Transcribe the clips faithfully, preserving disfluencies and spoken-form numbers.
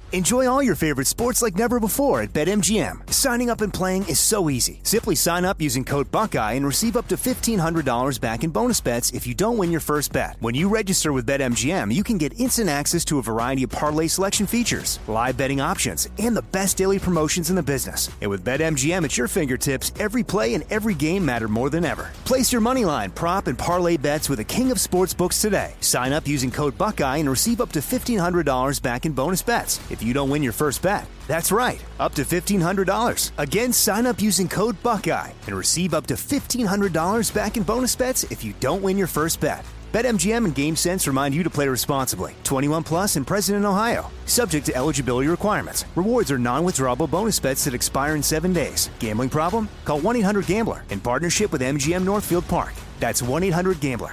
Enjoy all your favorite sports like never before at BetMGM. Signing up and playing is so easy. Simply sign up using code Buckeye and receive up to fifteen hundred dollars back in bonus bets if you don't win your first bet. When you register with BetMGM, you can get instant access to a variety of parlay selection features, live betting options, and the best daily promotions in the business. And with BetMGM at your fingertips, every play and every game matter more than ever. Place your moneyline, prop, and parlay bets with the king of sportsbooks today. Sign up using code Buckeye and receive up to fifteen hundred dollars back in bonus bets if you don't win your first bet. That's right, up to fifteen hundred dollars. Again, sign up using code Buckeye and receive up to fifteen hundred dollars back in bonus bets if you don't win your first bet. BetMGM and GameSense remind you to play responsibly. twenty-one plus and present in Ohio. Subject to eligibility requirements. Rewards are non-withdrawable bonus bets that expire in seven days. Gambling problem? Call one eight hundred gambler in partnership with M G M Northfield Park. That's one eight hundred gambler.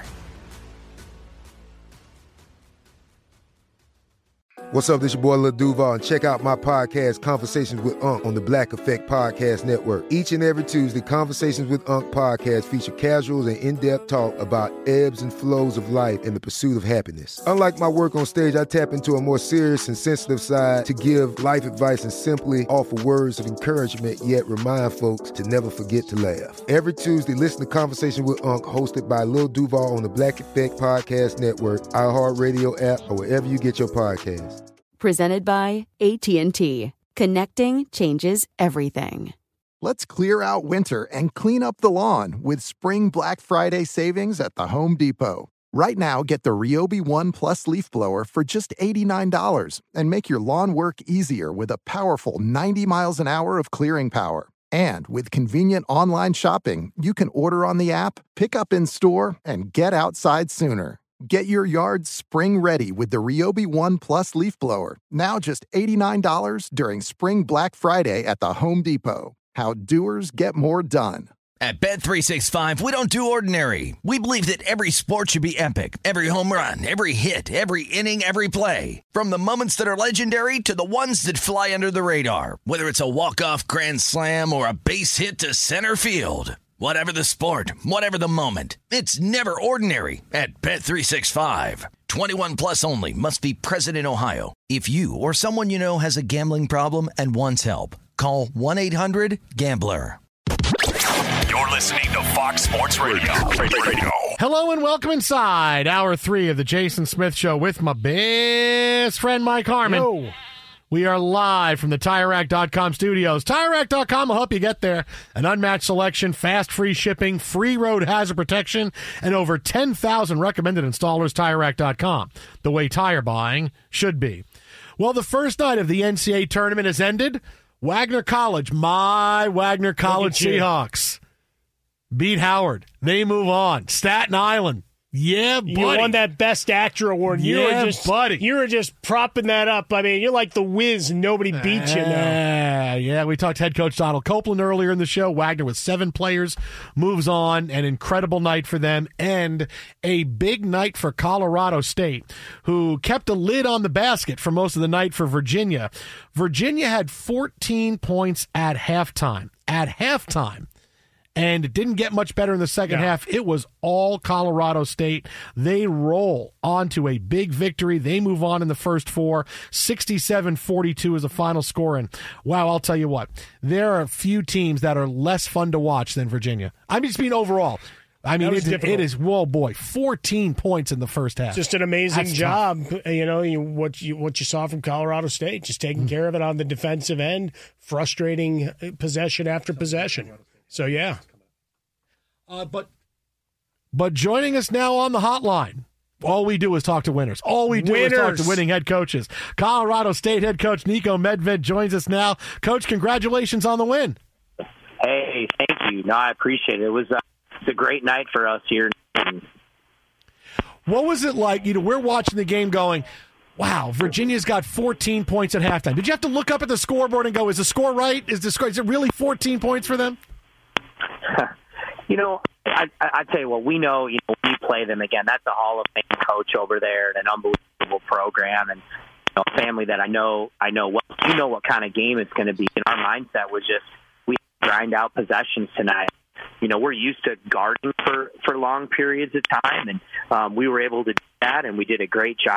What's up, this your boy Lil Duval, and check out my podcast, Conversations with Unc, on the Black Effect Podcast Network. Each and every Tuesday, Conversations with Unc podcast feature casuals and in-depth talk about ebbs and flows of life and the pursuit of happiness. Unlike my work on stage, I tap into a more serious and sensitive side to give life advice and simply offer words of encouragement, yet remind folks to never forget to laugh. Every Tuesday, listen to Conversation with Unc, hosted by Lil Duval on the Black Effect Podcast Network, iHeartRadio app, or wherever you get your podcasts. Presented by A T and T. Connecting changes everything. Let's clear out winter and clean up the lawn with spring Black Friday savings at the Home Depot. Right now, get the Ryobi One Plus leaf blower for just eighty-nine dollars and make your lawn work easier with a powerful ninety miles an hour of clearing power. And with convenient online shopping, you can order on the app, pick up in store, and get outside sooner. Get your yard spring ready with the Ryobi One Plus leaf blower. Now just eighty-nine dollars during Spring Black Friday at the Home Depot. How doers get more done. At Bet three sixty-five, we don't do ordinary. We believe that every sport should be epic. Every home run, every hit, every inning, every play. From the moments that are legendary to the ones that fly under the radar. Whether it's a walk-off grand slam or a base hit to center field. Whatever the sport, whatever the moment, it's never ordinary at Bet three sixty-five. twenty-one plus only. Must be present in Ohio. If you or someone you know has a gambling problem and wants help, call one eight hundred gambler. You're listening to Fox Sports Radio. Radio. Hello and welcome inside hour three of the Jason Smith Show with my best friend Mike Harmon. Yo. We are live from the Tire Rack dot com studios. Tire Rack dot com will help you get there. An unmatched selection, fast free shipping, free road hazard protection, and over ten thousand recommended installers. Tire Rack dot com, the way tire buying should be. Well, the first night of the N C double A tournament has ended. Wagner College, my Wagner College Seahawks, beat Howard. They move on. Staten Island. Yeah, buddy. You won that Best Actor award. You yeah, were just, buddy. You were just propping that up. I mean, you're like the Wiz. Nobody beat you now. Uh, yeah, we talked to head coach Donald Copeland earlier in the show. Wagner with seven players moves on. An incredible night for them and a big night for Colorado State, who kept a lid on the basket for most of the night for Virginia. Virginia had fourteen points at halftime. At halftime. And it didn't get much better in the second yeah. half. It was all Colorado State. They roll onto a big victory. They move on in the first four. sixty-seven forty-two is the final score. And, wow, I'll tell you what. There are a few teams that are less fun to watch than Virginia. I mean, just being overall. I mean, it, it is, whoa, boy, fourteen points in the first half. Just an amazing That's job. tough. You know, you, what you what you saw from Colorado State, just taking mm-hmm. care of it on the defensive end, frustrating possession after possession. So, yeah. Uh, but but joining us now on the hotline, all we do is talk to winners. All we do winners. is talk to winning head coaches. Colorado State head coach Niko Medved joins us now. Coach, congratulations on the win. Hey, thank you. No, I appreciate it. It was uh, it's a great night for us here. What was it like? You know, we're watching the game going, wow, Virginia's got fourteen points at halftime. Did you have to look up at the scoreboard and go, is the score right? Is the score, is it really fourteen points for them? You know, I, I tell you what, we know, you know, we play them again. That's a Hall of Fame coach over there and an unbelievable program and you know, a family that I know, I know well. You know what kind of game it's going to be. And our mindset was just, we grind out possessions tonight. You know, we're used to guarding for, for long periods of time, and um, we were able to do that, and we did a great job.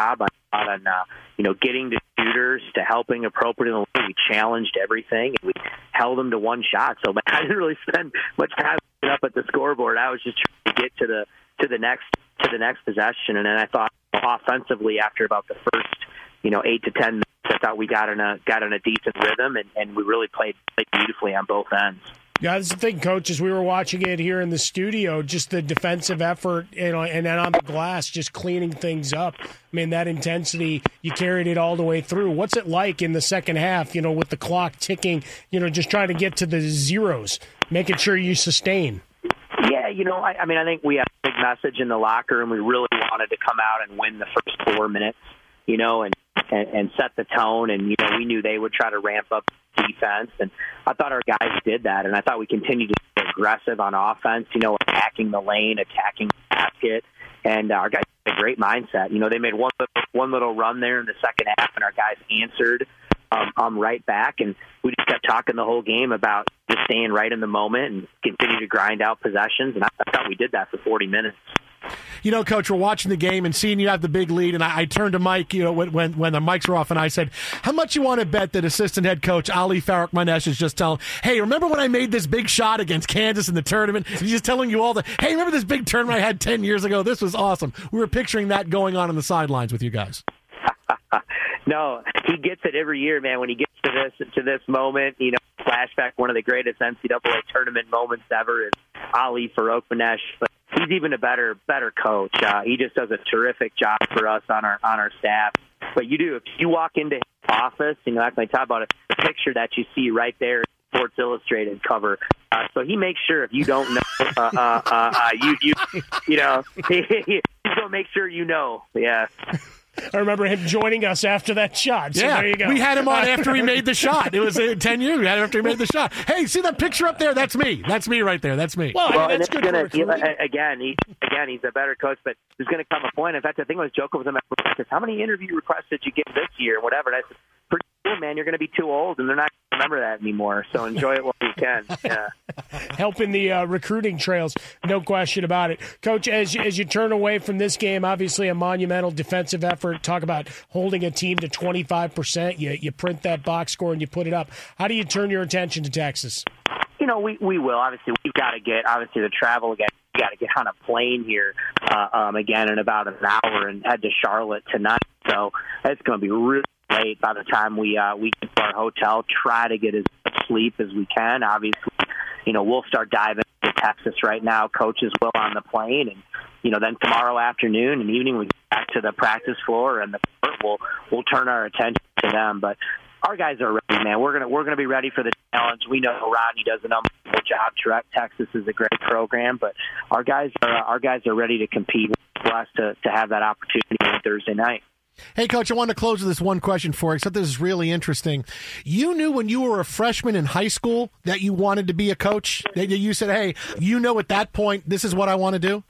thought on, uh, you know, getting to shooters to helping appropriately. We challenged everything, and we held them to one shot. So I didn't really spend much time up at the scoreboard. I was just trying to get to the to the next to the next possession, and then I thought offensively after about the first, you know, eight to ten minutes, I thought we got in a got in a decent rhythm, and, and we really played, played beautifully on both ends. Yeah, that's the thing, Coach, as we were watching it here in the studio, just the defensive effort, you know, and then on the glass, just cleaning things up. I mean, that intensity, you carried it all the way through. What's it like in the second half, you know, with the clock ticking, you know, just trying to get to the zeros, making sure you sustain? Yeah, you know, I, I mean, I think we had a big message in the locker room. We really wanted to come out and win the first four minutes, you know, and, and, and set the tone. And, you know, we knew they would try to ramp up defense, and I thought our guys did that, and I thought we continued to be aggressive on offense, you know, attacking the lane, attacking the basket, and uh, our guys had a great mindset. You know, they made one little, one little run there in the second half, and our guys answered um, um, right back, and we just kept talking the whole game about just staying right in the moment and continue to grind out possessions, and I, I thought we did that for forty minutes. You know, Coach, we're watching the game and seeing you have the big lead, and I, I turned to Mike, you know, when, when when the mics were off, and I said, how much you want to bet that assistant head coach Ali Farouk-Manesh is just telling, hey, remember when I made this big shot against Kansas in the tournament? He's just telling you all the, hey, remember this big tournament I had ten years ago? This was awesome. We were picturing that going on on the sidelines with you guys. No, he gets it every year, man. When he gets to this to this moment, you know, flashback, one of the greatest N C double A tournament moments ever is Ali Farouk-Manesh. But he's even a better better coach. Uh, he just does a terrific job for us on our on our staff. But you do, if you walk into his office, you know, that's when I talk about it, the picture that you see right there, Sports Illustrated cover. Uh, so he makes sure if you don't know, uh, uh, uh, uh, you you you know, he, he's gonna make sure you know. Yeah. I remember him joining us after that shot. So yeah, there you go. We had him on after he made the shot. It was uh, ten years. We had him after he made the shot. Hey, see that picture up there? That's me. That's me right there. That's me. Well, well I mean, that's good gonna, for he, again, he, again, he's a better coach, but there's going to come a point. In fact, I think I was joking with him after practice. How many interview requests did you get this year? Whatever. And I said, pretty cool, man. You're going to be too old, and they're not going to remember that anymore. So enjoy it while you can. Yeah. Helping the uh, recruiting trails, no question about it. Coach, as you, as you turn away from this game, obviously a monumental defensive effort. Talk about holding a team to twenty-five percent. You, you print that box score and you put it up. How do you turn your attention to Texas? You know, we, we will. Obviously, we've got to get, obviously, the travel again. We've got to get on a plane here uh, um, again in about an hour and head to Charlotte tonight. So it's going to be really late by the time we uh, we get to our hotel. Try to get as much sleep as we can. Obviously, you know, we'll start diving into Texas right now. Coaches will on the plane, and you know, then tomorrow afternoon and evening we get back to the practice floor and the court. We'll we'll turn our attention to them. But our guys are ready, man. We're gonna we're gonna be ready for the challenge. We know Rodney does an unbelievable job. Texas is a great program, but our guys are our guys are ready to compete. We're blessed to to have that opportunity on Thursday night. Hey, Coach, I wanted to close with this one question for you, except this is really interesting. You knew when you were a freshman in high school that you wanted to be a coach? That you said, hey, you know at that point, this is what I want to do?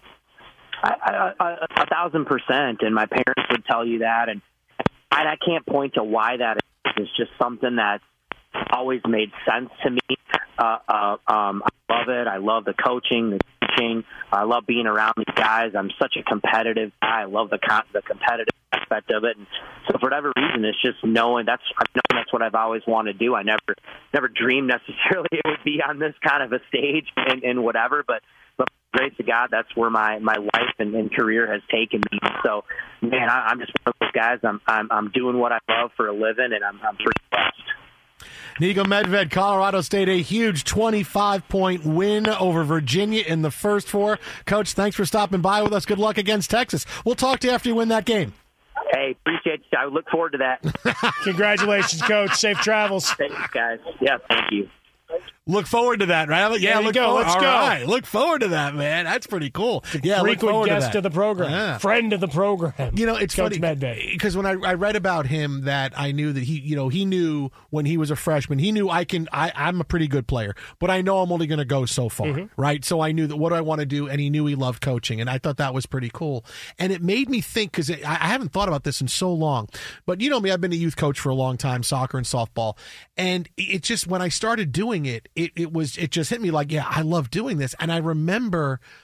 I, I, I, a thousand percent, and my parents would tell you that, and I, I can't point to why that is. It's just something that's always made sense to me. Uh, uh, um, I love it. I love the coaching, the teaching. I love being around these guys. I'm such a competitive guy. I love the con- the competitive aspect of it. And so for whatever reason, it's just knowing that's I've known that's what I've always wanted to do. I never never dreamed necessarily it would be on this kind of a stage and, and whatever, but but grace of God, that's where my, my life and, and career has taken me. So, man, I, I'm just one of those guys. I'm I'm I'm doing what I love for a living, and I'm I'm pretty blessed. Nico Medved, Colorado State, a huge twenty-five point win over Virginia in the first four. Coach, thanks for stopping by with us. Good luck against Texas. We'll talk to you after you win that game. Hey, appreciate you. I look forward to that. Congratulations, Coach. Safe travels. Thanks, guys. Yeah, thank you. Look forward to that, right? Yeah, look go. Forward. Let's All go. Right. Look forward to that, man. That's pretty cool. Yeah, frequent look forward guest to that. of the program, yeah. friend of the program. You know, it's Coach funny Medved. because when I, I read about him, that I knew that he, you know, he knew when he was a freshman, he knew I can, I, I'm a pretty good player, but I know I'm only going to go so far, mm-hmm. right? So I knew that what do I want to do, and he knew he loved coaching, and I thought that was pretty cool. And it made me think because I, I haven't thought about this in so long, but you know me, I've been a youth coach for a long time, soccer and softball, and it just when I started doing it, it, it was it just hit me like, yeah, I love doing this, and I remember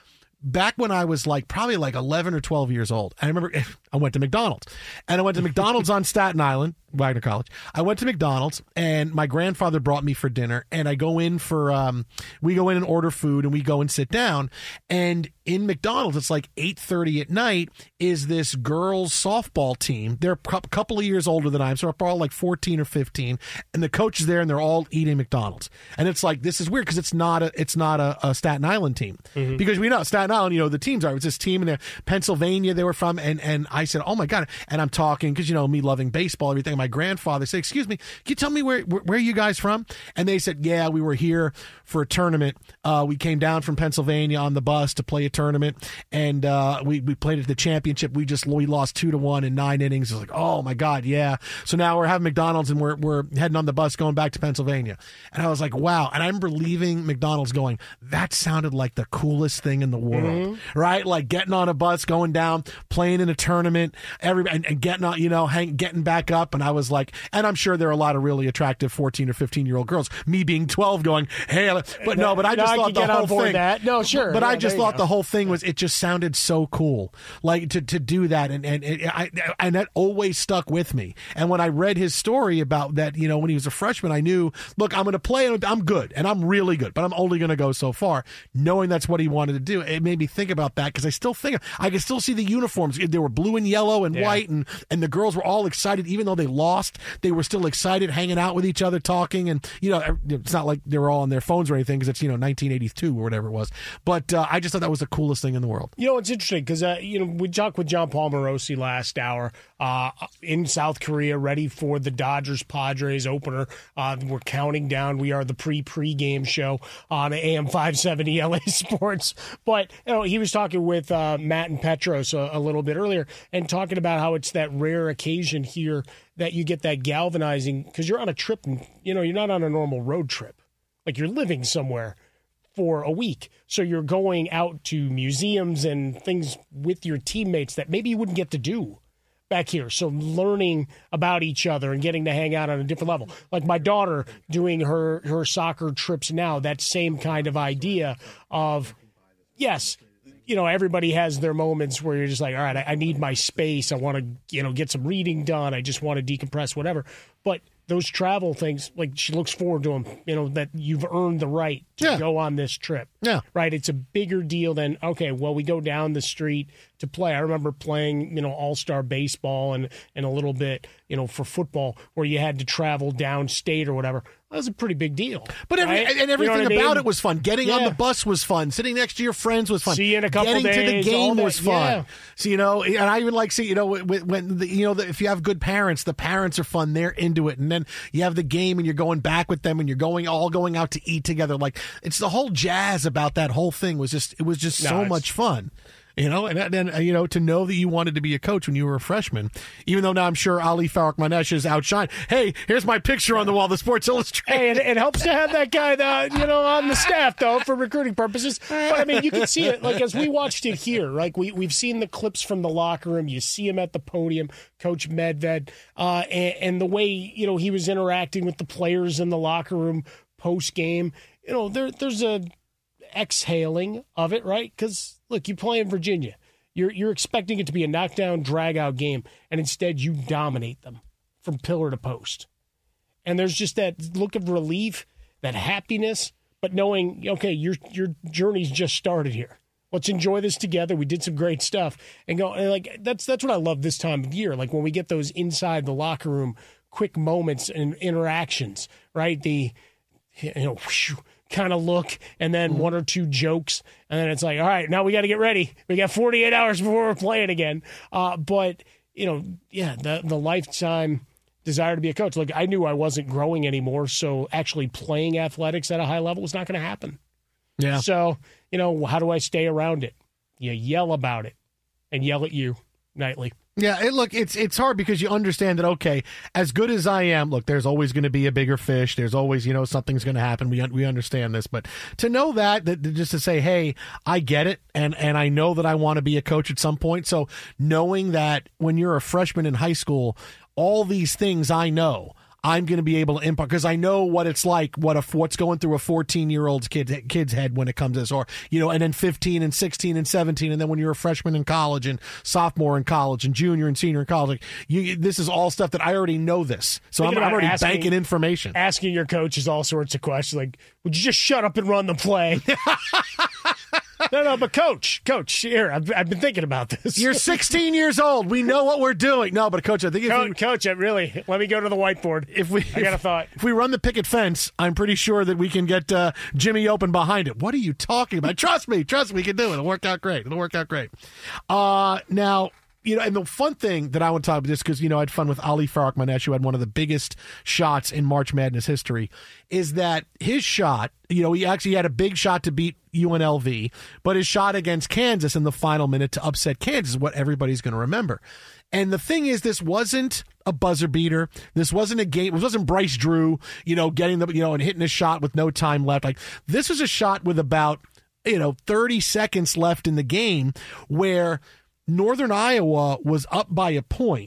back when I was like probably like eleven or twelve years old, I remember I went to McDonald's. And I went to McDonald's on Staten Island, Wagner College. I went to McDonald's, and my grandfather brought me for dinner. And I go in for, um, we go in and order food, and we go and sit down. And in McDonald's, it's like eight thirty at night, is this girls' softball team. They're a couple of years older than I am, so they're all like fourteen or fifteen. And the coach is there, and they're all eating McDonald's. And it's like, this is weird because it's not a it's not a, a Staten Island team. Mm-hmm. Because we know Staten Island, you know, the teams are. It was this team in Pennsylvania they were from. And, and I said, oh, my God. And I'm talking because, you know, me loving baseball, everything. My grandfather said, excuse me, can you tell me where, where, where are you guys from? And they said, yeah, we were here for a tournament. Uh, we came down from Pennsylvania on the bus to play a tournament. And uh, we, we played at the championship. We just we lost two to one in nine innings. It was like, oh, my God, yeah. So now we're having McDonald's, and we're, we're heading on the bus going back to Pennsylvania. And I was like, wow. And I remember leaving McDonald's going, that sounded like the coolest thing in the world, mm-hmm. right? Like getting on a bus, going down, playing in a tournament, every, and, and getting on, you know, hang, getting back up. And I was like, and I'm sure there are a lot of really attractive fourteen or fifteen year old girls, me being twelve going, hey, but no, but I just no, thought I the whole thing, that. no, sure. But yeah, I just thought the whole thing was, it just sounded so cool, like to, to do that. And, and, and I, and that always stuck with me. And when I read his story about that, you know, when he was a freshman, I knew, look, I'm going to play, I'm good, and I'm really good, but I'm only going to go so far. Knowing that's what he wanted to do, it made me think about that, because I still think, I can still see the uniforms. They were blue and yellow and yeah. white, and, and the girls were all excited. Even though they lost, they were still excited, hanging out with each other, talking. And, you know, it's not like they were all on their phones or anything, because it's, you know, nineteen eighty-two or whatever it was. But uh, I just thought that was the coolest thing in the world. You know, it's interesting, because, uh, you know, we talked with John Paul Morosi last hour uh, in South Korea, ready for the Dodgers-Padres opener. Uh, we're counting down. We are the pre-pre-game show on A M five seventy L A Sports. But, you know, he was talking with uh, Matt and Petros a, a little bit earlier, and talking about how it's that rare occasion here that you get that galvanizing, because you're on a trip, and, you know, you're not on a normal road trip. Like, you're living somewhere for a week. So you're going out to museums and things with your teammates that maybe you wouldn't get to do back here. So learning about each other and getting to hang out on a different level. Like my daughter doing her, her soccer trips now, that same kind of idea of, yes, you know, everybody has their moments where you're just like, all right, I, I need my space. I want to, you know, get some reading done. I just want to decompress, whatever. But those travel things, like, she looks forward to them, you know, that you've earned the right to yeah. go on this trip. Yeah. Right? It's a bigger deal than, okay, well, we go down the street to play. I remember playing, you know, all-star baseball and, and a little bit, you know, for football, where you had to travel downstate or whatever. That was a pretty big deal. But every, right? and everything you know about I mean? it was fun. Getting yeah. on the bus was fun. Sitting next to your friends was fun. See you in a couple Getting days, to the game that, was fun. Yeah. So, you know, and I even like, see, you know, when, when the, you know, the, if you have good parents, the parents are fun. They're into it. And then you have the game, and you're going back with them, and you're going all going out to eat together. Like, it's the whole jazz about that whole thing was just, it was just no, so much fun. You know, and then, you know, to know that you wanted to be a coach when you were a freshman, even though now I'm sure Ali Faruk-Manesh is outshine. Hey, here's my picture on the wall, the Sports Illustrated. Hey, it, it helps to have that guy, that, you know, on the staff, though, for recruiting purposes. But, I mean, you can see it, like, as we watched it here, like, we, we've seen the clips from the locker room. You see him at the podium, Coach Medved, uh, and, and the way, you know, he was interacting with the players in the locker room post-game. You know, there, there's a exhaling of it, right? Because, look, you play in Virginia. You're you're expecting it to be a knockdown, drag-out game, and instead you dominate them from pillar to post. And there's just that look of relief, that happiness, but knowing, okay, your your journey's just started here. Let's enjoy this together. We did some great stuff. And go, and like that's that's what I love this time of year. Like when we get those inside the locker room quick moments and interactions, right? The, you know, whoosh, kind of look, and then one or two jokes, and then it's like, all right, now we got to get ready. We got forty-eight hours before we're playing again. Uh, but, you know, yeah, the the lifetime desire to be a coach. Look, I knew I wasn't growing anymore, so actually playing athletics at a high level was not going to happen. Yeah. So, you know, how do I stay around it? You yell about it, and yell at you nightly. Yeah, it, look, it's it's hard because you understand that, okay, as good as I am, look, there's always going to be a bigger fish. There's always, you know, something's going to happen. We we understand this. But to know that, that, just to say, hey, I get it, and, and I know that I want to be a coach at some point. So knowing that when you're a freshman in high school, all these things I know, I'm going to be able to impact, because I know what it's like, what a what's going through a fourteen-year-old's kid, kid's head when it comes to this, or, you know, and then fifteen and sixteen and seventeen, and then when you're a freshman in college and sophomore in college and junior and senior in college, like, you, this is all stuff that I already know this. So I'm, I'm already asking, banking information. Asking your coaches all sorts of questions, like, would you just shut up and run the play? No, no, but coach, coach, here, I've, I've been thinking about this. You're sixteen years old. We know what we're doing. No, but coach, I think if Co- we, coach, I really, let me go to the whiteboard. If we, I got a thought. If we run the picket fence, I'm pretty sure that we can get uh, Jimmy Open behind it. What are you talking about? Trust me, trust me, we can do it. It'll work out great. It'll work out great. Uh, now, you know, and the fun thing that I want to talk about this, because, you know, I had fun with Ali Farahmanesh, who had one of the biggest shots in March Madness history, is that his shot, you know, he actually had a big shot to beat U N L V, but his shot against Kansas in the final minute to upset Kansas is what everybody's going to remember. And the thing is, this wasn't a buzzer beater. This wasn't a game. This wasn't Bryce Drew, you know, getting the, you know, and hitting a shot with no time left. Like, this was a shot with about, you know, thirty seconds left in the game where Northern Iowa was up by a point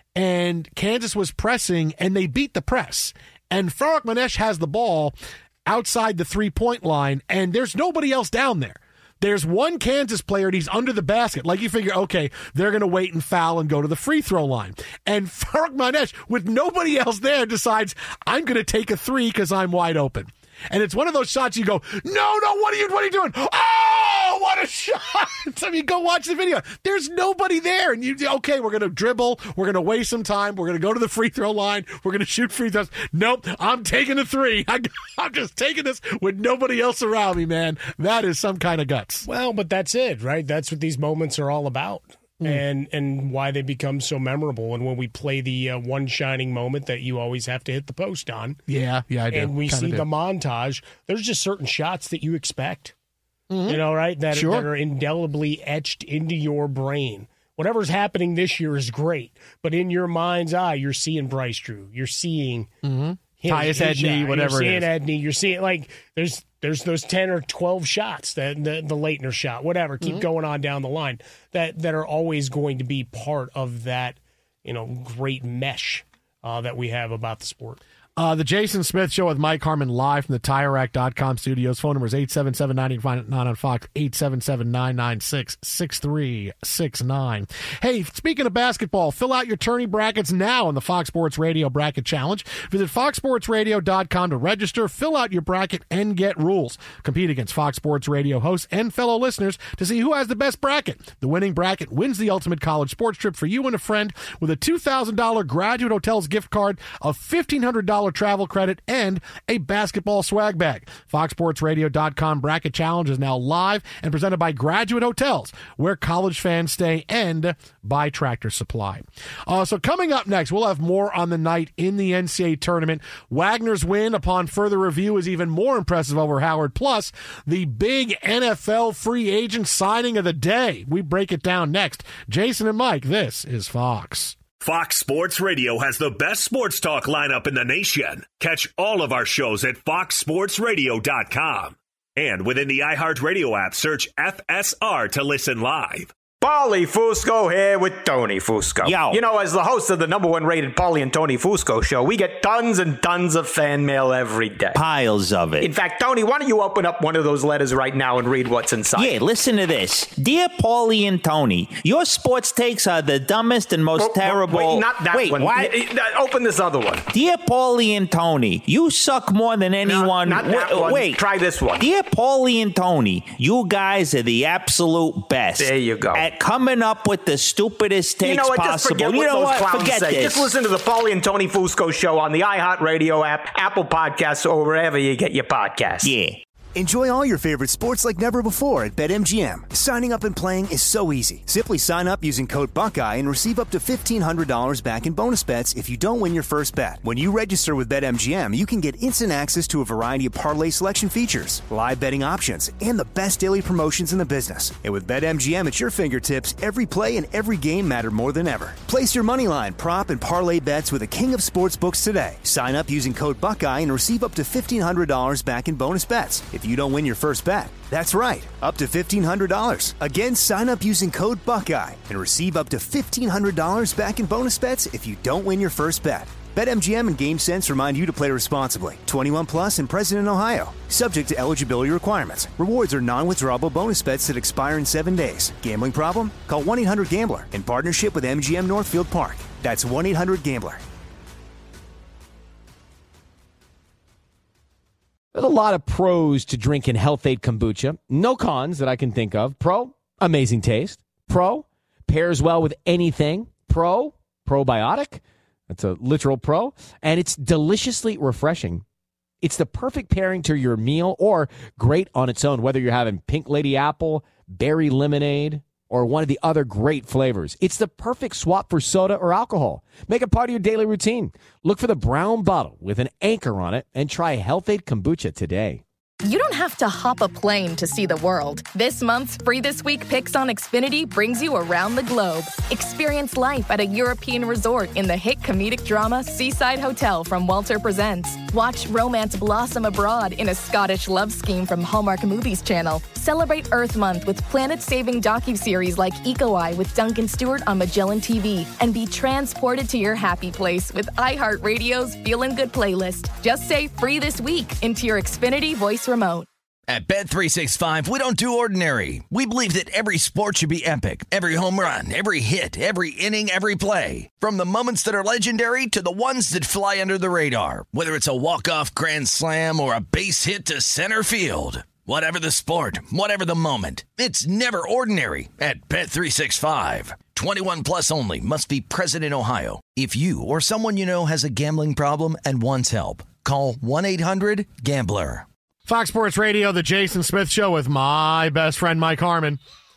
and Kansas was pressing, and they beat the press. And Farahmanesh has the ball outside the three-point line, and there's nobody else down there. There's one Kansas player, and he's under the basket. Like, you figure, okay, they're going to wait and foul and go to the free throw line. And Farahmanesh, with nobody else there, decides, I'm going to take a three because I'm wide open. And it's one of those shots you go, no, no, what are you, what are you doing? Oh, what a shot. I mean, go watch the video. There's nobody there. And you, okay, we're going to dribble. We're going to waste some time. We're going to go to the free throw line. We're going to shoot free throws. Nope, I'm taking a three. I, I'm just taking this with nobody else around me, man. That is some kind of guts. Well, but that's it, right? That's what these moments are all about. Mm. And and why they become so memorable. And when we play the uh, one shining moment that you always have to hit the post on. Yeah, yeah, I do. And we Kinda see do. the montage, there's just certain shots that you expect. Mm-hmm. You know, right? That, Sure. that are indelibly etched into your brain. Whatever's happening this year is great. But in your mind's eye, you're seeing Bryce Drew. You're seeing mm-hmm. him, Tyus Edney, whatever You're it seeing is. Edney. You're seeing, like, there's there's those ten or twelve shots, that the, the Leitner shot, whatever. Keep Mm-hmm. going on down the line. That that are always going to be part of that, you know, great mesh uh, that we have about the sport. Uh, the Jason Smith Show with Mike Harmon live from the Tire Rack dot com studios. Phone number is eight seven seven, nine nine on Fox, eight seven seven, nine nine six, six three six nine. Hey, speaking of basketball, fill out your tourney brackets now on the Fox Sports Radio Bracket Challenge. Visit fox sports radio dot com to register, fill out your bracket, and get rules. Compete against Fox Sports Radio hosts and fellow listeners to see who has the best bracket. The winning bracket wins the ultimate college sports trip for you and a friend with a two thousand dollars Graduate Hotels gift card, a fifteen hundred dollars travel credit, and a basketball swag bag. fox sports radio dot com Bracket Challenge is now live and presented by Graduate Hotels, where college fans stay, and by Tractor Supply. Uh, so coming up next, we'll have more on the night in the N C double A tournament. Wagner's win upon further review is even more impressive over Howard. Plus, the big N F L free agent signing of the day. We break it down next. Jason and Mike, this is Fox. Fox Sports Radio has the best sports talk lineup in the nation. Catch all of our shows at fox sports radio dot com. And within the iHeartRadio app, search F S R to listen live. Paulie Fusco here with Tony Fusco. Yo. You know, as the host of the number one rated Paulie and Tony Fusco show, we get tons and tons of fan mail every day. Piles of it. In fact, Tony, why don't you open up one of those letters right now and read what's inside? Yeah, listen to this. Dear Paulie and Tony, your sports takes are the dumbest and most Whoa, whoa, terrible... Wait, not that wait, one. What? Open this other one. Dear Paulie and Tony, you suck more than anyone... No, not that w- one. Wait. Try this one. Dear Paulie and Tony, you guys are the absolute best. There you go. At coming up with the stupidest takes you know what? possible. Just forget you what know those what? clowns Forget say. this. Just listen to the Paulie and Tony Fusco show on the iHeartRadio app, Apple Podcasts, or wherever you get your podcasts. Yeah. Enjoy all your favorite sports like never before at BetMGM. Signing up and playing is so easy. Simply sign up using code Buckeye and receive up to fifteen hundred dollars back in bonus bets if you don't win your first bet. When you register with BetMGM, you can get instant access to a variety of parlay selection features, live betting options, and the best daily promotions in the business. And with BetMGM at your fingertips, every play and every game matter more than ever. Place your moneyline, prop, and parlay bets with the king of sportsbooks today. Sign up using code Buckeye and receive up to fifteen hundred dollars back in bonus bets if you don't win your first bet. That's right, up to fifteen hundred dollars. Again, sign up using code Buckeye and receive up to fifteen hundred dollars back in bonus bets if you don't win your first bet. BetMGM and GameSense remind you to play responsibly. twenty-one plus and present in Ohio. Subject to eligibility requirements. Rewards are non-withdrawable bonus bets that expire in seven days. Gambling problem? Call one eight hundred gambler in partnership with M G M Northfield Park. That's one eight hundred gambler. There's a lot of pros to drinking Health-Ade kombucha. No cons that I can think of. Pro, amazing taste. Pro, pairs well with anything. Pro, probiotic. That's a literal pro. And it's deliciously refreshing. It's the perfect pairing to your meal or great on its own, whether you're having Pink Lady Apple, Berry Lemonade, or one of the other great flavors. It's the perfect swap for soda or alcohol. Make it part of your daily routine. Look for the brown bottle with an anchor on it and try Health-Ade kombucha today. You don't have to hop a plane to see the world. This month's Free This Week Picks on Xfinity brings you around the globe. Experience life at a European resort in the hit comedic drama Seaside Hotel from Walter Presents. Watch romance blossom abroad in a Scottish love scheme from Hallmark Movies Channel. Celebrate Earth Month with planet-saving docuseries like Eco Eye with Duncan Stewart on Magellan T V. And be transported to your happy place with iHeartRadio's Feelin' Good playlist. Just say Free This Week into your Xfinity voice remote. At Bet three sixty-five, we don't do ordinary. We believe that every sport should be epic. Every home run, every hit, every inning, every play. From the moments that are legendary to the ones that fly under the radar. Whether it's a walk-off grand slam or a base hit to center field. Whatever the sport, whatever the moment. It's never ordinary at Bet three sixty-five. twenty-one plus only. Must be present in Ohio. If you or someone you know has a gambling problem and wants help, call one eight hundred gambler. Fox Sports Radio, the Jason Smith Show with my best friend, Mike Harmon.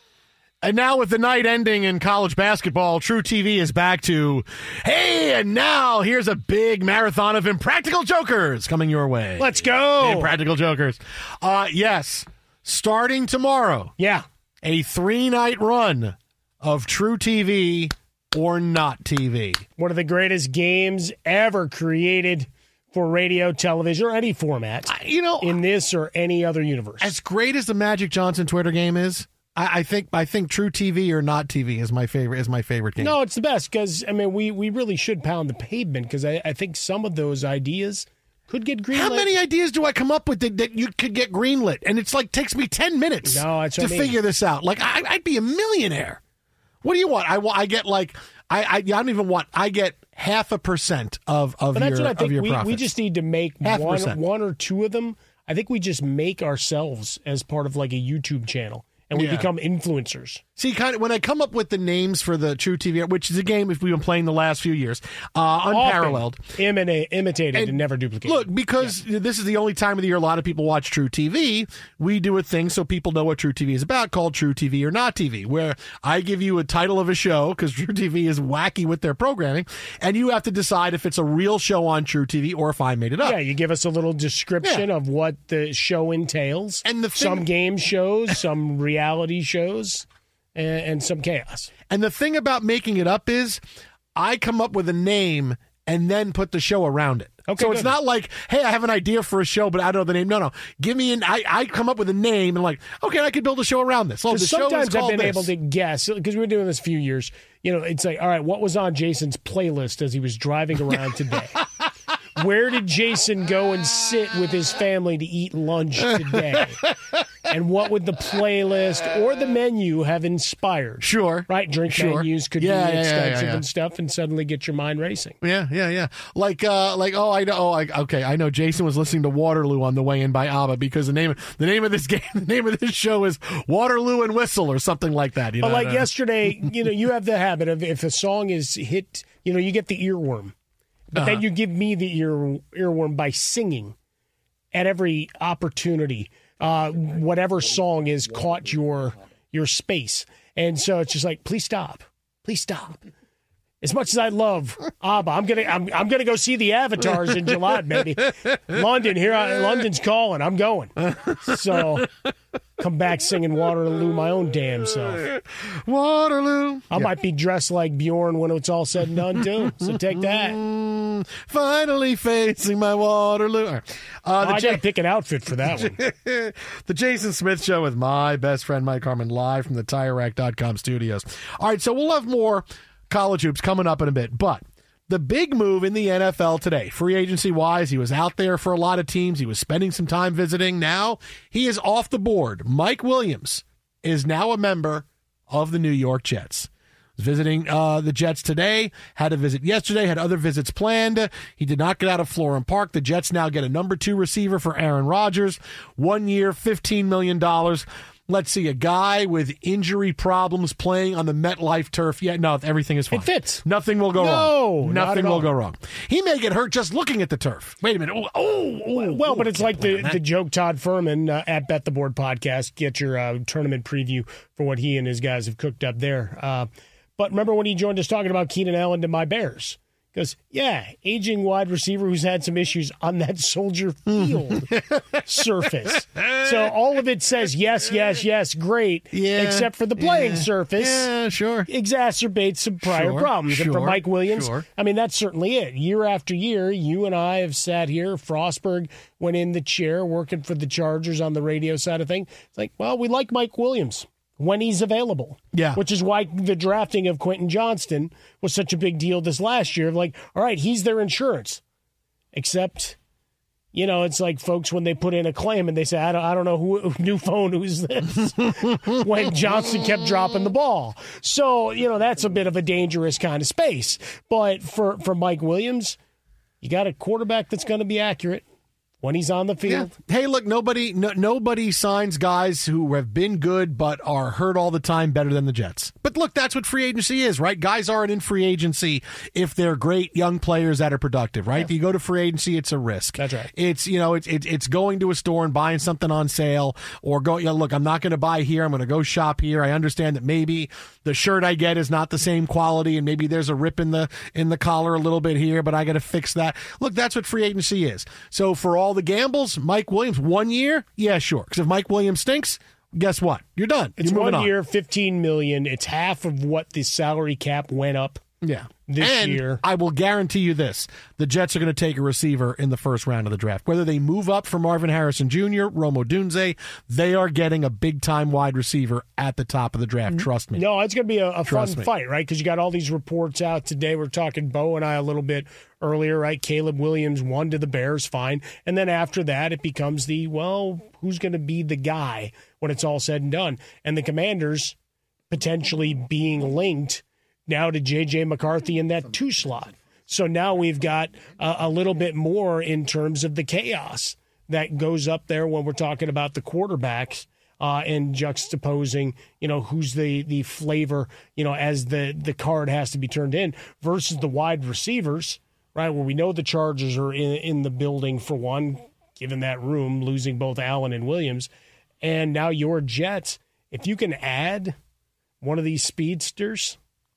And now with the night ending in college basketball, True T V is back to, hey, and now here's a big marathon of Impractical Jokers coming your way. Let's go. Impractical Jokers. Uh, yes, starting tomorrow. Yeah. A three-night run of True T V or Not T V. One of the greatest games ever created for radio, television, or any format, uh, you know, in this or any other universe. As great as the Magic Johnson Twitter game is, I, I think I think True T V or Not T V is my favorite is my favorite game. No, it's the best because I mean we we really should pound the pavement because I, I think some of those ideas could get greenlit. How many ideas do I come up with that, that you could get greenlit? And it's like takes me ten minutes no, that's to what I mean. figure this out. Like I, I'd be a millionaire. What do you want? I I get like I I, I don't even want. I get half a percent of of but that's your what I think of your we, profits. we just need to make half one percent. one or two of them. I think we just make ourselves as part of like a YouTube channel. And we Yeah. become influencers. See, kind of when I come up with the names for the True T V, which is a game if we've been playing the last few years, uh, unparalleled, Imita- imitated and, And never duplicated. Look, because yeah. this is the only time of the year a lot of people watch True T V, we do a thing so people know what True T V is about called True T V or Not T V, where I give you a title of a show, because True T V is wacky with their programming, and you have to decide if it's a real show on True T V or if I made it up. Yeah, you give us a little description Yeah. of what the show entails. And the thing- some game shows, some reality shows, and, and some chaos. And the thing about making it up is I come up with a name and then put the show around it. Okay, so good. it's not like, hey, I have an idea for a show, but I don't know the name. No, no. Give me an, I, I come up with a name and like, okay, I could build a show around this. Oh, the show is Sometimes I've called been this. able to guess, because we've been doing this a few years. You know, it's like, all right, what was on Jason's playlist as he was driving around today? Where did Jason go and sit with his family to eat lunch today? And what would the playlist or the menu have inspired? Sure. Right? Drink Sure. menus could Yeah, be yeah, yeah, extensive yeah, yeah. and stuff, and suddenly get your mind racing. Yeah, yeah, yeah. Like, uh, like, oh, I know. Oh, I, okay, I know. Jason was listening to Waterloo on the way in by ABBA because the name, the name of this game, the name of this show is Waterloo and Whistle or something like that. You But know, like uh, yesterday, you know, you have the habit of if a song is hit, you know, you get the earworm. But Uh-huh. then you give me the ear earworm by singing at every opportunity. Uh, whatever song is caught your your space, and so it's just like, please stop, please stop. As much as I love ABBA, I'm gonna I'm I'm gonna go see the Avatars in July, baby. London here, I, London's calling. I'm going. So come back singing Waterloo my own damn self. Waterloo. I Yeah. might be dressed like Bjorn when it's all said and done too. So take that. Mm, finally facing my Waterloo. All right. Uh, Oh, the I J- got to pick an outfit for that one. the Jason Smith Show with my best friend Mike Harmon, live from the Tire Rack dot com studios. All right, so we'll have more college hoops coming up in a bit, but The big move in the N F L today, free agency-wise, he was out there for a lot of teams. He was spending some time visiting. Now he is off the board. Mike Williams is now a member of the New York Jets. Visiting uh, the Jets today, had a visit yesterday, had other visits planned. He did not get out of Florham Park. The Jets now get a number two receiver for Aaron Rodgers. One year, fifteen million dollars. Let's see, a guy with injury problems playing on the MetLife turf. Yeah, no, everything is fine. It fits. Nothing will go no, wrong. Nothing will all. go wrong. He may get hurt just looking at the turf. Wait a minute. Oh, oh, oh well, oh, but it's like the, the joke Todd Furman uh, at Bet the Board podcast. Get your uh, tournament preview for what he and his guys have cooked up there. Uh, but remember when he joined us talking about Keenan Allen to my Bears? Because, yeah, aging wide receiver who's had some issues on that Soldier Field surface. So all of it says yes, yes, yes, great, yeah, except for the playing yeah, surface. Yeah, sure. Exacerbates some prior sure, problems. Sure, and for Mike Williams, sure. I mean, that's certainly it. Year after year, you and I have sat here. Frostberg went in the chair working for the Chargers on the radio side of things. It's like, well, we like Mike Williams when he's available. Yeah. Which is why the drafting of Quentin Johnston was such a big deal this last year. Like, all right, he's their insurance. Except, you know, it's like folks when they put in a claim and they say, I don't, I don't know who, new phone, who's this? When Johnston kept dropping the ball. So, you know, that's a bit of a dangerous kind of space. But for, for Mike Williams, you got a quarterback that's going to be accurate when he's on the field. Yeah. Hey, look, nobody no, nobody signs guys who have been good but are hurt all the time better than the Jets. But look, that's what free agency is, right? Guys aren't in free agency if they're great young players that are productive, right? Yeah. You go to free agency, it's a risk. That's right. It's, you know, it's it's, it's going to a store and buying something on sale or go, you know, look, I'm not going to buy here. I'm going to go shop here. I understand that maybe the shirt I get is not the same quality and maybe there's a rip in the in the collar a little bit here, but I got to fix that. Look, that's what free agency is. So for all the gambles, Mike Williams, one year? Yeah, sure. Because if Mike Williams stinks, guess what? You're done. It's You're one on. year, fifteen million dollars. It's half of what the salary cap went up. Yeah. This and year. I will guarantee you this. The Jets are going to take a receiver in the first round of the draft. Whether they move up for Marvin Harrison Junior, Rome Odunze, they are getting a big-time wide receiver at the top of the draft. Trust me. No, it's going to be a, a fun me. fight, right? Because you got all these reports out today. We're talking Bo and I a little bit earlier, right? Caleb Williams won to the Bears, fine. And then after that, it becomes the, well, who's going to be the guy when it's all said and done? And the Commanders potentially being linked now to J J McCarthy in that two slot. So now we've got a, a little bit more in terms of the chaos that goes up there when we're talking about the quarterbacks uh, and juxtaposing, you know, who's the, the flavor, you know, as the, the card has to be turned in versus the wide receivers, right, where we know the Chargers are in, in the building for one, given that room, losing both Allen and Williams. And now your Jets, if you can add one of these speedsters,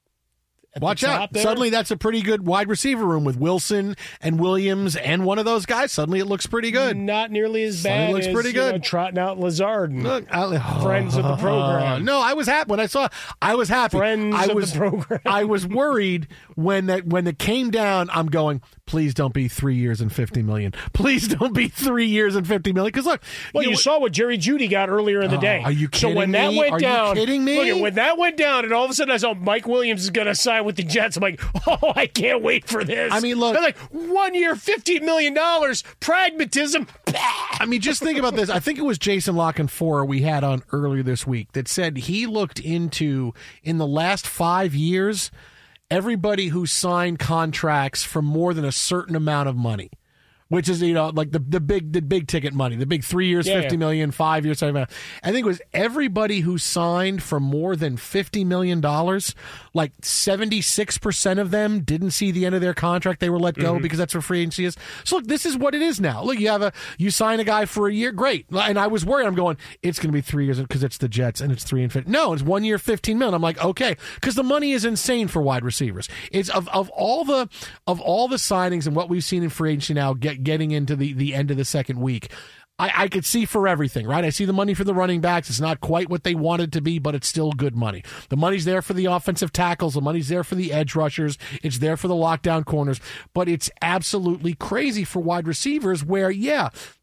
watch out. There. Suddenly that's a pretty good wide receiver room with Wilson and Williams and one of those guys. Suddenly it looks pretty good. Not nearly as Suddenly bad looks as pretty good. Know, trotting out Lazard and Look, I, oh, friends of the program. No, I was happy when I saw I was happy. Friends I of was, the program. I was worried when that when it came down, I'm going, please don't be three years and fifty million. Please don't be three years and fifty million. Because look, well, you, you know, saw what Jerry Jeudy got earlier in the oh, day. Are you kidding So when me? that went are down, you kidding me? Look, when that went down, and all of a sudden I saw Mike Williams is going to sign with the Jets. I'm like, oh, I can't wait for this. I mean, look, I'm like one year, fifteen million dollars, pragmatism. I mean, just think about this. I think it was Jason Lockenfora we had on earlier this week that said he looked into, in the last five years, everybody who signed contracts for more than a certain amount of money, which is, you know, like the, the big the big ticket money, the big three years, yeah, fifty yeah. million, five years, seventy million. I think it was everybody who signed for more than fifty million dollars, like seventy-six percent of them didn't see the end of their contract. They were let go mm-hmm. because that's what free agency is. So look, this is what it is now. Look, you have a you sign a guy for a year, great. And I was worried. I'm going, it's going to be three years because it's the Jets and it's three and fifty. No, it's one year, fifteen million. I'm like, okay, because the money is insane for wide receivers. It's of of all the of all the signings and what we've seen in free agency now, get getting into the, the end of the second week, I, I could see for everything, right? I see the money for the running backs. It's not quite what they wanted to be, but it's still good money. The money's there for the offensive tackles. The money's there for the edge rushers. It's there for the lockdown corners. But it's absolutely crazy for wide receivers where, yeah,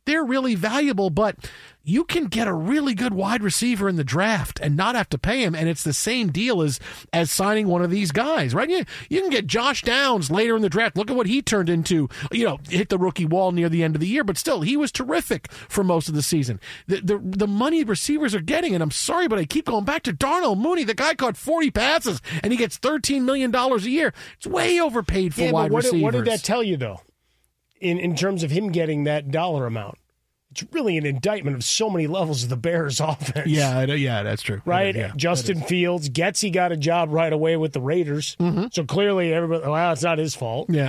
they're really valuable, but you can get a really good wide receiver in the draft and not have to pay him, and it's the same deal as as signing one of these guys, right? You, you can get Josh Downs later in the draft. Look at what he turned into, you know, hit the rookie wall near the end of the year, but still, he was terrific for most of the season. The, the, the money receivers are getting, and I'm sorry, but I keep going back to Darnell Mooney. The guy caught forty passes, and he gets thirteen million dollars a year. It's way overpaid for yeah, wide but what receivers. Did, what did that tell you, though, in, in terms of him getting that dollar amount? It's really an indictment of so many levels of the Bears' offense. Yeah, yeah, that's true. Right? Yeah, Justin Fields, Getsy got a job right away with the Raiders. Mm-hmm. So clearly, everybody, well, it's not his fault. Yeah.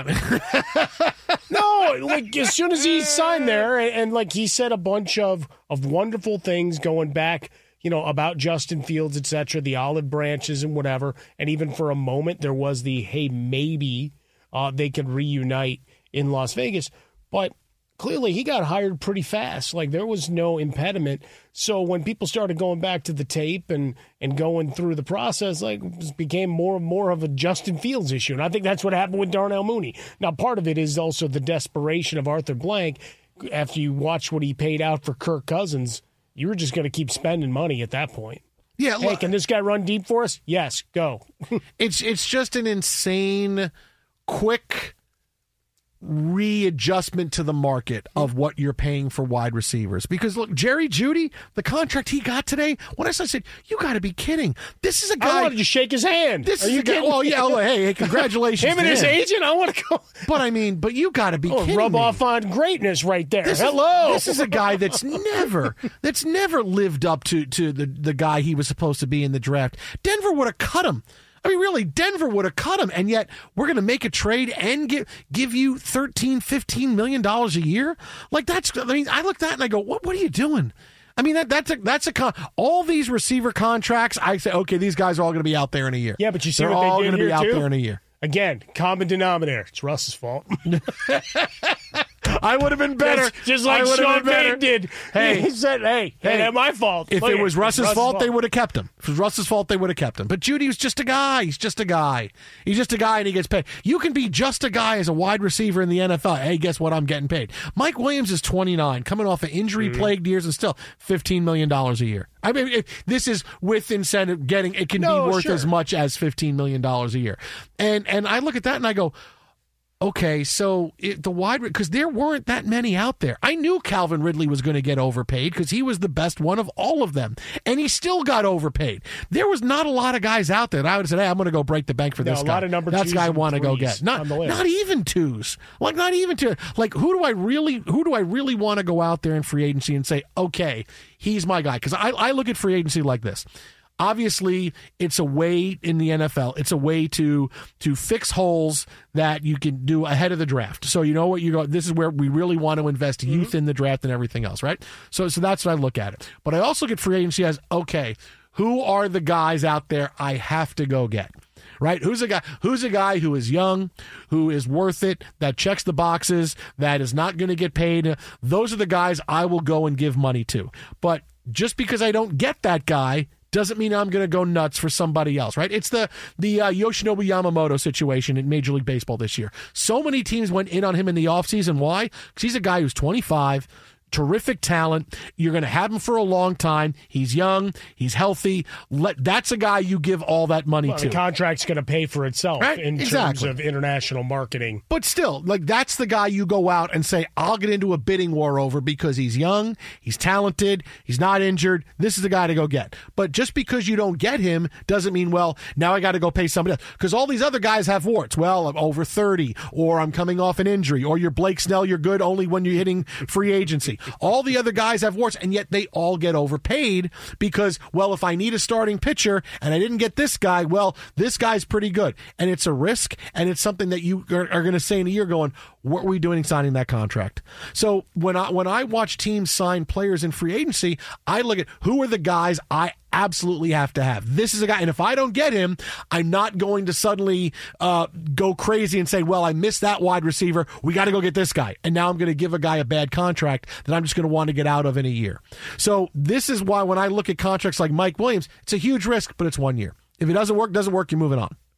No, like as soon as he signed there, and, and like he said a bunch of, of wonderful things going back, you know, about Justin Fields, et cetera, the olive branches and whatever. And even for a moment, there was the, hey, maybe uh, they could reunite in Las Vegas. But clearly, he got hired pretty fast. Like, there was no impediment. So when people started going back to the tape and, and going through the process, like, it became more and more of a Justin Fields issue. And I think that's what happened with Darnell Mooney. Now, part of it is also the desperation of Arthur Blank. After you watch what he paid out for Kirk Cousins, you were just going to keep spending money at that point. Yeah, hey, can this guy run deep for us? Yes, go. it's it's just an insane, quick readjustment to the market of what you're paying for wide receivers. Because look, Jerry Jeudy, the contract he got today, when I said, you got to be kidding. This is a guy. I wanted to shake his hand. This Are is you a guy. kidding? Well, yeah. Oh, hey, hey, congratulations. Him and to his him. agent. I want to go. But I mean, but you got to be oh, kidding rub me. off on greatness right there. This Hello. Is, this is a guy that's never, that's never lived up to to the the guy he was supposed to be in the draft. Denver would have cut him. I mean, really, Denver would have cut him, and yet we're going to make a trade and give give you thirteen, fifteen million dollars a year? Like, that's, I mean, I look at that and I go, what What are you doing? I mean, that that's a, that's a con- all these receiver contracts, I say, okay, these guys are all going to be out there in a year. Yeah, but you see They're what they all did going to be here, out too? there in a year. Again, common denominator. It's Russ's fault. I would have been better. Just, just like Sean Payton did. Hey, he said, hey, hey, that's my fault. If Look it at was Russ's, Russ's fault, fault, they would have kept him. If it was Russ's fault, they would have kept him. But Jeudy was just a guy. He's just a guy. He's just a guy, and he gets paid. You can be just a guy as a wide receiver in the N F L. Hey, guess what? I'm getting paid. Mike Williams is twenty-nine, coming off of injury-plagued mm-hmm. years, and still fifteen million dollars a year. I mean, if this is with incentive getting, it can no, be worth sure. as much as fifteen million dollars a year. And and I look at that and I go, okay, so it, the wide, because there weren't that many out there. I knew Calvin Ridley was going to get overpaid because he was the best one of all of them, and he still got overpaid. There was not a lot of guys out there that I would have said, hey, I'm going to go break the bank for no, this a guy. lot of number That's twos guy I and want to go threes get. Not, on the list. not even twos. Like, not even two. Like, who do I really, who do I really want to go out there in free agency and say, okay, he's my guy? Because I, I look at free agency like this. Obviously, it's a way in the N F L. It's a way to to fix holes that you can do ahead of the draft. So you know what you go. This is where we really want to invest youth mm-hmm. in the draft and everything else, right? So so that's what I look at it. But I also get free agency as, okay, who are the guys out there I have to go get? Right? Who's a guy? Who's a guy who is young, who is worth it, that checks the boxes, that is not going to get paid? Those are the guys I will go and give money to. But just because I don't get that guy doesn't mean I'm going to go nuts for somebody else, right? It's the the uh, Yoshinobu Yamamoto situation in Major League Baseball this year. So many teams went in on him in the offseason. Why? Because he's a guy who's twenty-five, terrific talent. You're going to have him for a long time. He's young. He's healthy. Let, that's a guy you give all that money well, to. The contract's going to pay for itself right? in exactly. terms of international marketing. But still, like, that's the guy you go out and say, I'll get into a bidding war over because he's young, he's talented, he's not injured. This is the guy to go get. But just because you don't get him doesn't mean, well, now I got to go pay somebody else. Because all these other guys have warts. Well, I'm over thirty, or I'm coming off an injury, or you're Blake Snell, you're good only when you're hitting free agency. All the other guys have warts, and yet they all get overpaid because, well, if I need a starting pitcher and I didn't get this guy, well, this guy's pretty good. And it's a risk, and it's something that you are, are going to say in a year going, what were we doing signing that contract? So when I when I watch teams sign players in free agency, I look at who are the guys I absolutely have to have. This is a guy, and if I don't get him, I'm not going to suddenly uh, go crazy and say, well, I missed that wide receiver. We got to go get this guy. And now I'm going to give a guy a bad contract that I'm just going to want to get out of in a year. So this is why when I look at contracts like Mike Williams, it's a huge risk, but it's one year. If it doesn't work, doesn't work, you're moving on.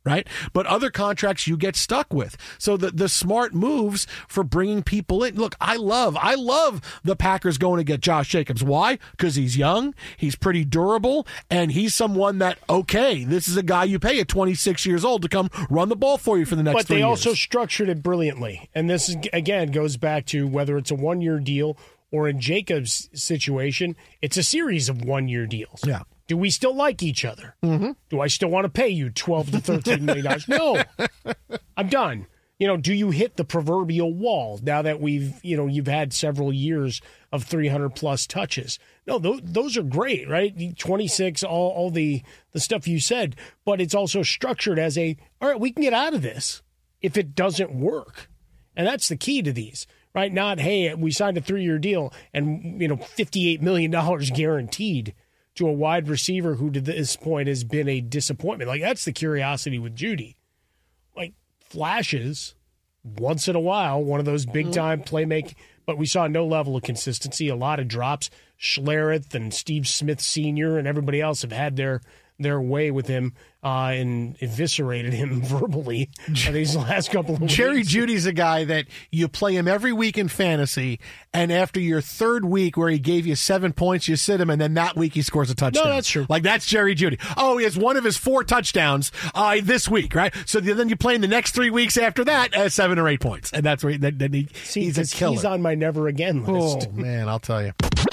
right? But other contracts you get stuck with. So the, the smart moves for bringing people in. Look, I love, I love the Packers going to get Josh Jacobs. Why? Because he's young, he's pretty durable, and he's someone that, okay, this is a guy you pay at twenty-six years old to come run the ball for you for the next But three they years. also structured it brilliantly. And this, is, again, goes back to whether it's a one-year deal or in Jacobs' situation, it's a series of one-year deals. Yeah. Do we still like each other? Mm-hmm. Do I still want to pay you twelve to thirteen million dollars? No. I'm done. You know, do you hit the proverbial wall now that we've, you know, you've had several years of three hundred plus touches? No, those, those are great, right? twenty-six, all, all the, the stuff you said, but it's also structured as a, all right, we can get out of this if it doesn't work. And that's the key to these, right? Not, hey, we signed a three-year deal and, you know, fifty-eight million dollars guaranteed to a wide receiver who to this point has been a disappointment. Like, that's the curiosity with Judy. Like, flashes once in a while, one of those big-time playmaking, but we saw no level of consistency, a lot of drops. Schlereth and Steve Smith Senior and everybody else have had their their way with him uh, and eviscerated him verbally these last couple of weeks. Jerry Judy's a guy that you play him every week in fantasy, and after your third week where he gave you seven points, you sit him, and then that week he scores a touchdown. No, that's true. Like, that's Jerry Judy. Oh, he has one of his four touchdowns uh, this week, right? So then you play him the next three weeks after that at seven or eight points, and that's where he, then he, See, he's a killer. He's on my never again list. Oh, man, I'll tell you.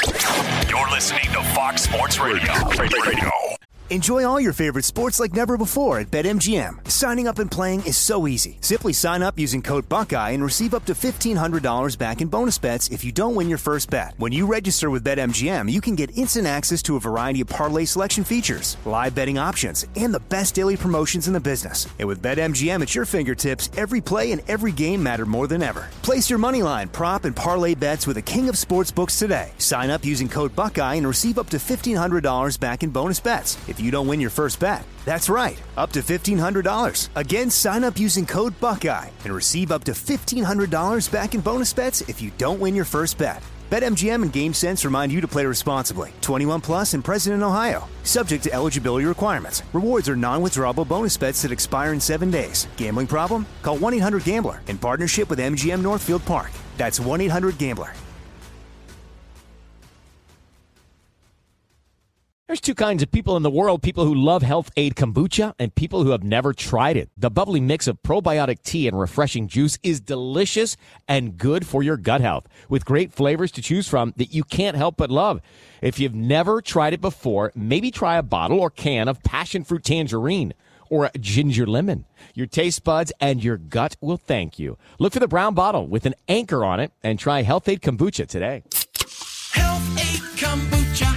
You're listening to Fox Sports Radio. Radio. Enjoy all your favorite sports like never before at BetMGM. Signing up and playing is so easy. Simply sign up using code Buckeye and receive up to fifteen hundred dollars back in bonus bets if you don't win your first bet. When you register with BetMGM, you can get instant access to a variety of parlay selection features, live betting options, and the best daily promotions in the business. And with BetMGM at your fingertips, every play and every game matter more than ever. Place your moneyline, prop, and parlay bets with the king of sportsbooks today. Sign up using code Buckeye and receive up to fifteen hundred dollars back in bonus bets if you don't win your first bet. That's right, up to fifteen hundred dollars. Again, sign up using code Buckeye and receive up to fifteen hundred dollars back in bonus bets if you don't win your first bet. BetMGM and GameSense remind you to play responsibly. twenty-one plus and present in Ohio. Subject to eligibility requirements. Rewards are non-withdrawable bonus bets that expire in seven days. Gambling problem? Call one eight hundred gambler in partnership with M G M Northfield Park. That's one eight hundred gambler. There's two kinds of people in the world, people who love Health Aid Kombucha and people who have never tried it. The bubbly mix of probiotic tea and refreshing juice is delicious and good for your gut health, with great flavors to choose from that you can't help but love. If you've never tried it before, maybe try a bottle or can of passion fruit tangerine or a ginger lemon. Your taste buds and your gut will thank you. Look for the brown bottle with an anchor on it and try Health Aid Kombucha today. Health Aid Kombucha.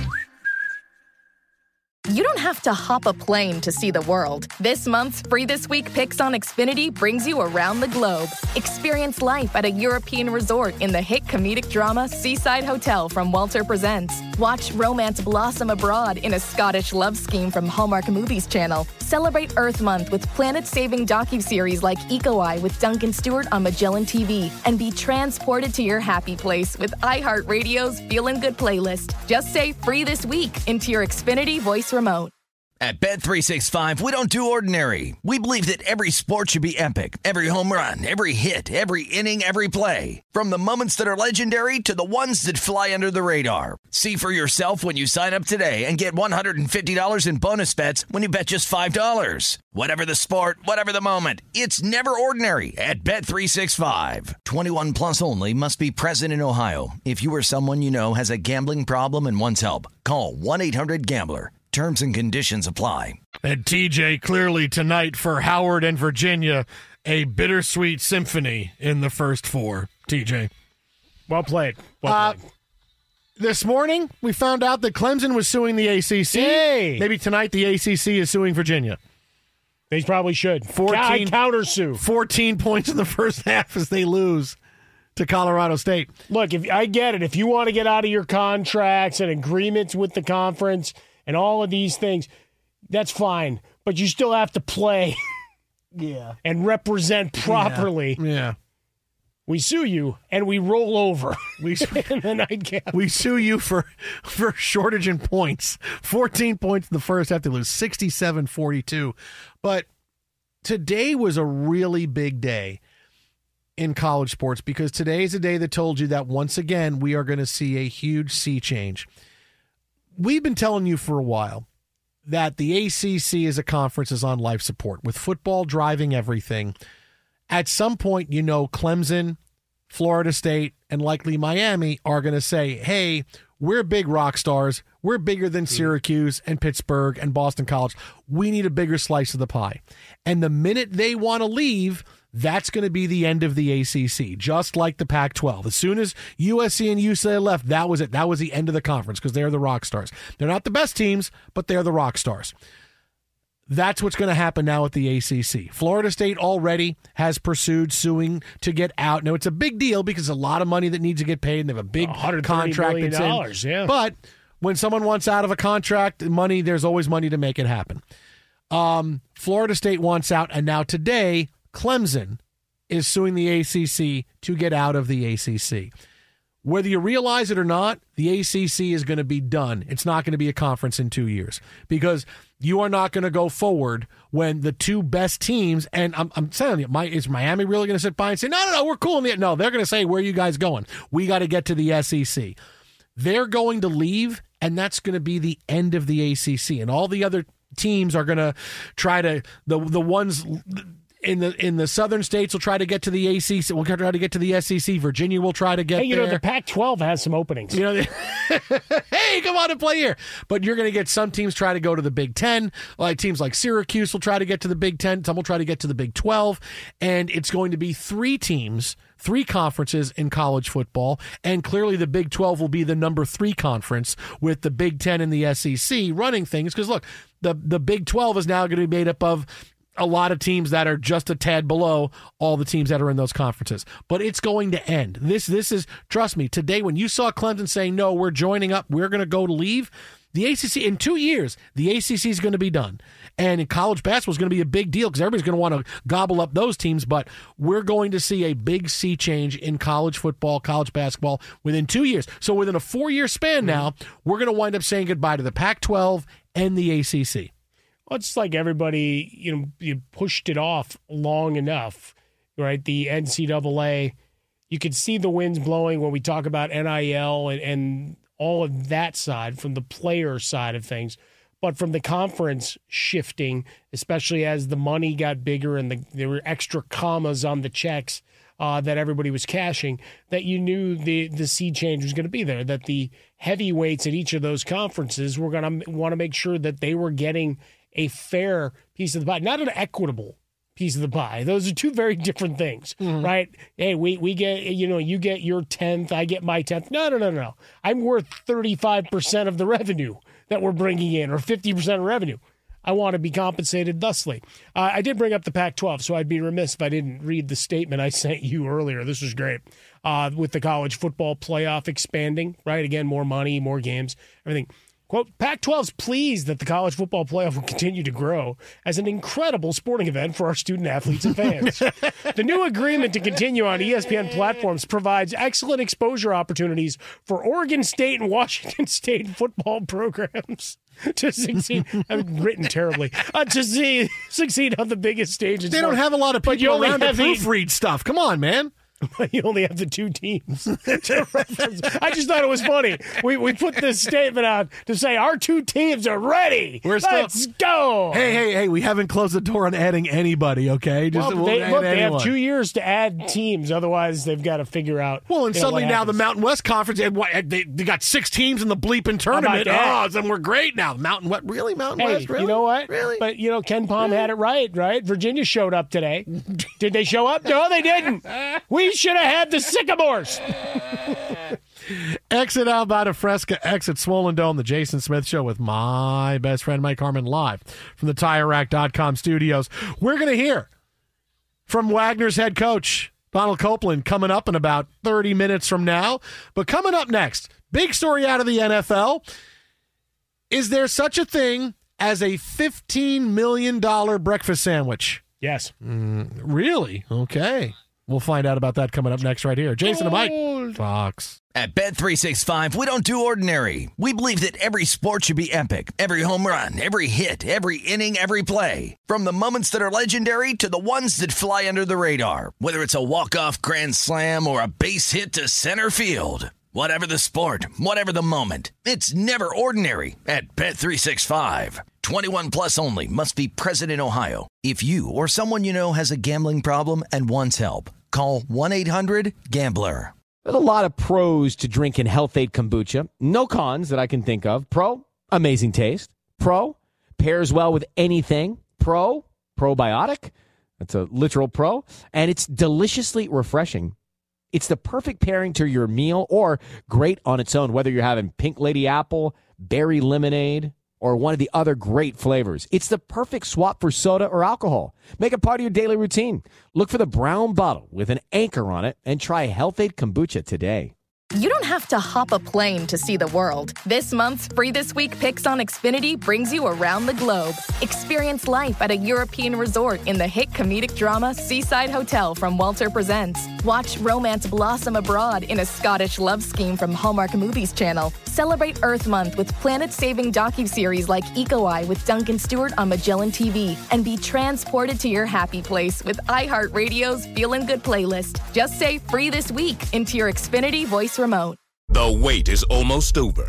You don't have to hop a plane to see the world. This month's Free This Week Picks on Xfinity brings you around the globe. Experience life at a European resort in the hit comedic drama Seaside Hotel from Walter Presents. Watch romance blossom abroad in a Scottish love scheme from Hallmark Movies Channel. Celebrate Earth Month with planet-saving docuseries like Eco Eye with Duncan Stewart on Magellan T V. And be transported to your happy place with iHeartRadio's Feelin' Good playlist. Just say Free This Week into your Xfinity voice remote. At Bet three sixty-five, we don't do ordinary. We believe that every sport should be epic. Every home run, every hit, every inning, every play. From the moments that are legendary to the ones that fly under the radar. See for yourself when you sign up today and get one hundred fifty dollars in bonus bets when you bet just five dollars. Whatever the sport, whatever the moment, it's never ordinary at Bet three sixty-five. twenty-one plus only. Must be present in Ohio. If you or someone you know has a gambling problem and wants help, call one eight hundred gambler. Terms and conditions apply. And T J, clearly tonight for Howard and Virginia, a bittersweet symphony in the first four. T J. Well played. Well uh, played. This morning, we found out that Clemson was suing the A C C. Hey. Maybe tonight the A C C is suing Virginia. They probably should. fourteen, counter-sue. fourteen points in the first half as they lose to Colorado State. Look, if I get it. If you want to get out of your contracts and agreements with the conference and all of these things, that's fine. But you still have to play yeah. and represent properly. Yeah. yeah. We sue you, and we roll over we, in the nightcap. We sue you for, for shortage in points. fourteen points in the first half. They lose sixty-seven forty-two. But today was a really big day in college sports because today is a day that told you that once again we are going to see a huge sea change. We've been telling you for a while that the A C C as a conference is on life support, with football driving everything. At some point, you know, Clemson, Florida State, and likely Miami are going to say, hey, we're big rock stars. We're bigger than Syracuse and Pittsburgh and Boston College. We need a bigger slice of the pie. And the minute they want to leave, that's going to be the end of the A C C, just like the Pac twelve. As soon as U S C and U C L A left, that was it. That was the end of the conference because they're the rock stars. They're not the best teams, but they're the rock stars. That's what's going to happen now at the A C C. Florida State already has pursued suing to get out. Now, it's a big deal because there's a lot of money that needs to get paid, and they have a big contract that's in. Yeah. But when someone wants out of a contract, money, there's always money to make it happen. Um, Florida State wants out, and now today, Clemson is suing the A C C to get out of the A C C. Whether you realize it or not, the A C C is going to be done. It's not going to be a conference in two years because you are not going to go forward when the two best teams, and I'm, I'm telling you, my, is Miami really going to sit by and say, no, no, no, we're cool? In the, no, they're going to say, where are you guys going? We got to get to the S E C. They're going to leave, and that's going to be the end of the A C C. And all the other teams are going to try to, the the ones in the in the southern states will try to get to the A C C. We'll try to get to the S E C. Virginia will try to get Hey, you there. know, the Pac twelve has some openings. You know, hey, come on and play here. But you're going to get some teams try to go to the Big Ten. Like teams like Syracuse will try to get to the Big Ten. Some will try to get to the Big twelve. And it's going to be three teams, three conferences in college football. And clearly the Big twelve will be the number three conference with the Big Ten and the S E C running things. Because, look, the, the Big twelve is now going to be made up of a lot of teams that are just a tad below all the teams that are in those conferences. But it's going to end. This this is, trust me, today when you saw Clemson saying, no, we're joining up, we're going to go to leave, the A C C, in two years, the A C C is going to be done. And in college basketball is going to be a big deal because everybody's going to want to gobble up those teams. But we're going to see a big sea change in college football, college basketball within two years. So within a four-year span now, we're going to wind up saying goodbye to the Pac twelve and the A C C. Well, it's like everybody, you know, you pushed it off long enough, right? The N C double A, you could see the winds blowing when we talk about N I L and, and all of that side from the player side of things. But from the conference shifting, especially as the money got bigger and the, there were extra commas on the checks uh, that everybody was cashing, that you knew the, the sea change was going to be there, that the heavyweights at each of those conferences were going to want to make sure that they were getting a fair piece of the pie, not an equitable piece of the pie. Those are two very different things, mm-hmm. right? Hey, we we get, you know, you get your tenth, I get my tenth. No, no, no, no. I'm worth thirty-five percent of the revenue that we're bringing in, or fifty percent of revenue. I want to be compensated thusly. Uh, I did bring up the Pac twelve, so I'd be remiss if I didn't read the statement I sent you earlier. This was great. Uh, with the college football playoff expanding, right? Again, more money, more games, everything. Quote, Pac twelve's pleased that the college football playoff will continue to grow as an incredible sporting event for our student athletes and fans. The new agreement to continue on E S P N platforms provides excellent exposure opportunities for Oregon State and Washington State football programs to succeed. I've written terribly. Uh, to see, succeed on the biggest stages. They don't have a lot of people around to proofread stuff. Come on, man. You only have the two teams to reference. I just thought it was funny. We we put this statement out to say our two teams are ready. We're still, Let's go. Hey, hey, hey, we haven't closed the door on adding anybody, okay? Just well, we'll they, add look, they anyone. have two years to add teams. Otherwise, they've got to figure out. Well, and you know, suddenly now happens. the Mountain West Conference, and what, they, they got six teams in the bleeping tournament. Oh, then we're great now. Mountain West, really? Mountain Hey, West, really? you know what? Really? But, you know, Ken Palm had it right, right? Virginia showed up today. Did they show up? No, they didn't. We should have had the Sycamores. Exit outbound of Fresca, exit Swollen Dome, the Jason Smith Show with my best friend Mike Harmon live from the Tire Rack dot com studios. We're going to hear from Wagner's head coach, Donald Copeland, coming up in about thirty minutes from now. But coming up next, big story out of the N F L. Is there such a thing as a fifteen million dollars breakfast sandwich? Yes. Mm, really? Okay. We'll find out about that coming up next right here. Jason and Mike, Fox. At Bet three sixty-five, we don't do ordinary. We believe that every sport should be epic. Every home run, every hit, every inning, every play. From the moments that are legendary to the ones that fly under the radar. Whether it's a walk-off grand slam or a base hit to center field. Whatever the sport, whatever the moment, it's never ordinary at Bet three sixty-five. twenty-one plus only. Must be present in Ohio. If you or someone you know has a gambling problem and wants help, call one eight hundred gambler. There's a lot of pros to drinking Health-Ade Kombucha. No cons that I can think of. Pro, amazing taste. Pro, pairs well with anything. Pro, probiotic. That's a literal pro. And it's deliciously refreshing. It's the perfect pairing to your meal or great on its own, whether you're having Pink Lady Apple, berry lemonade, or one of the other great flavors. It's the perfect swap for soda or alcohol. Make it part of your daily routine. Look for the brown bottle with an anchor on it and try Health-Ade Kombucha today. You don't have to hop a plane to see the world. This month's Free This Week Picks on Xfinity brings you around the globe. Experience life at a European resort in the hit comedic drama Seaside Hotel from Walter Presents. Watch romance blossom abroad in a Scottish love scheme from Hallmark Movies Channel. Celebrate Earth Month with planet-saving docuseries like Eco Eye with Duncan Stewart on Magellan T V. And be transported to your happy place with iHeartRadio's Feelin' Good playlist. Just say Free This Week into your Xfinity voice remote. The wait is almost over.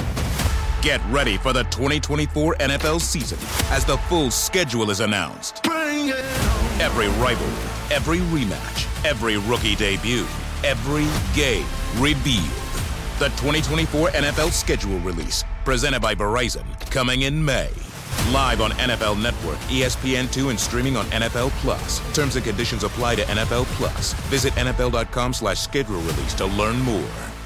Get ready for the twenty twenty-four N F L season as the full schedule is announced. Bring it on. Every rivalry, every rematch, every rookie debut, every game revealed. The twenty twenty-four N F L schedule release, presented by Verizon, coming in May. Live on N F L Network, E S P N two, and streaming on N F L Plus. Terms and conditions apply to N F L Plus. Visit N F L dot com slash schedule release to learn more.